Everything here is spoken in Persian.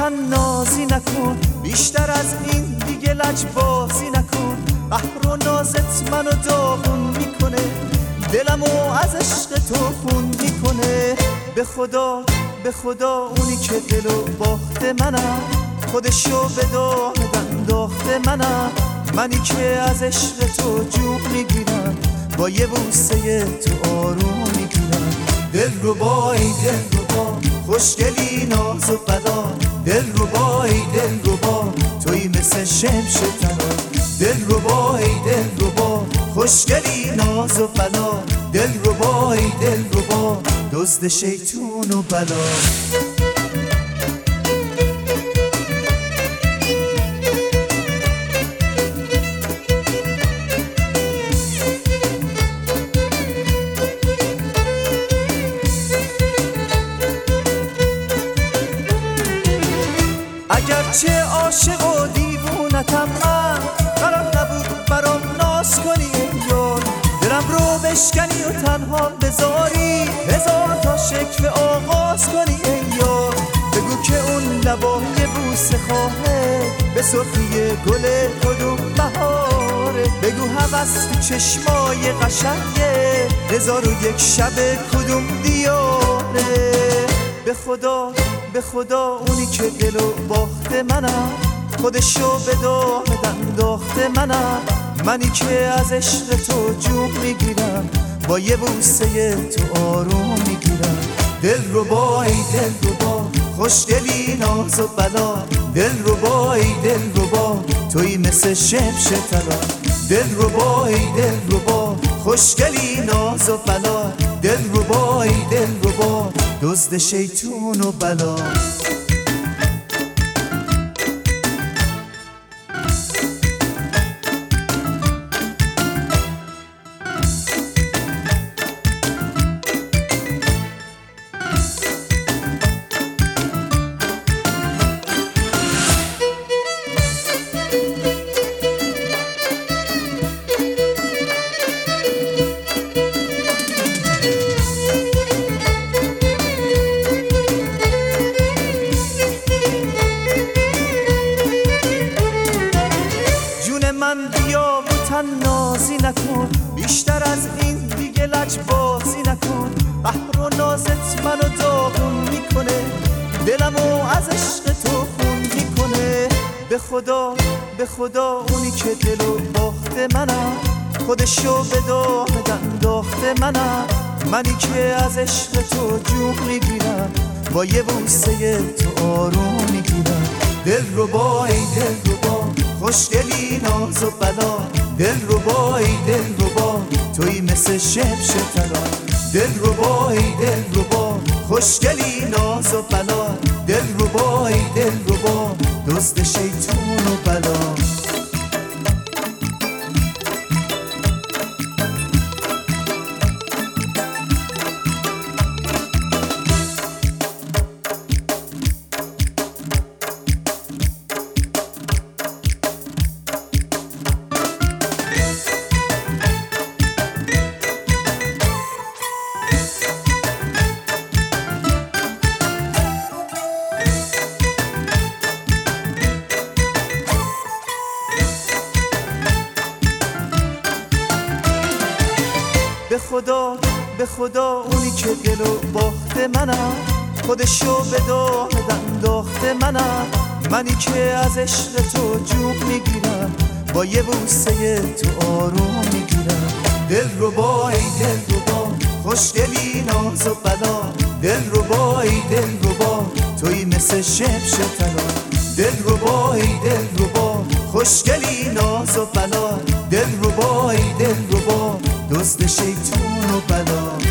تنازی نکن، بیشتر از این دیگه لجبازی نکن. قهر و نازت منو داغون میکنه، دلمو از عشق تو خون میکنه. به خدا به خدا اونی که دلو باخته منم، خودشو به داغ انداخته منم. منی که از عشق تو جون میگیرم، با یه بوسه تو آروم میگیرم. دل رو بای دل رو با، خوشگلی ناز و فدا. دل رو بای دل رو با، توی مثل شمش تنا. دل رو بای دل رو با، خوشگلی ناز و فدا. دل رو بای دل رو با، دزد شیطون و بلا. اگرچه عاشق و دیوونتم من، قرار نبود برام ناز کنی ای یار. دلم رو بشکنی و تنها بذاری، هزار تا شکوه آغاز کنی ای یار. بگو که اون لبای بوسه خواهه، به سرخی گل کدوم بهاره. بگو هوس تو چشمای قشنگه، 1001 شب کدوم دیاره. به خدا به خدا اونی که دلو باخته منم، خودشو به داغ انداخته منم. منی که از عشق تو جون میگیرم، با یه بوسه تو آروم میگیرم. دل رو بای دل رو با، خوشگلی ناز و بلا. دل رو بای دل رو با، توی مثل شمش طلا. دل رو بای دل رو با، خوشگلی ناز و بلا. دل رو بای دل رو با، دزد شیطون و بلا. من بیا و تنازی نکن، بیشتر از این دیگه لجبازی نکن. قهر و نازت منو داغون میکنه، دلمو از عشق تو خون میکنه. به خدا به خدا اونی که دلو باخته منم، خودشو به داغ انداخته منم. منی که از عشق تو جون میگیرم، با یه بوسه تو آروم میگیرم. دل رو بای دل رو با، خوشگلی ناز و بلا. دل رو بای دل رو با، توی مثل شمش طلا. دل رو بای دل رو با، خوشگلی ناز و بلا. دل رو بای دل رو با، دزد شیطون و بلا. به خدا به خدا اونی که دلو باخته منم، خودشو به داغ انداخته منم. منی که از عشق تو جون میگیرم، با یه بوسه تو آروم میگیرم. دل رو بای دل رو با، خوشگلی ناز و بلا. دل رو بای دل رو با، توی مثل شمش طلا. دل رو بای دل رو با، خوشگلی ناز و بلا. دل رو بای دل رو با، دزد شیطون و بلا.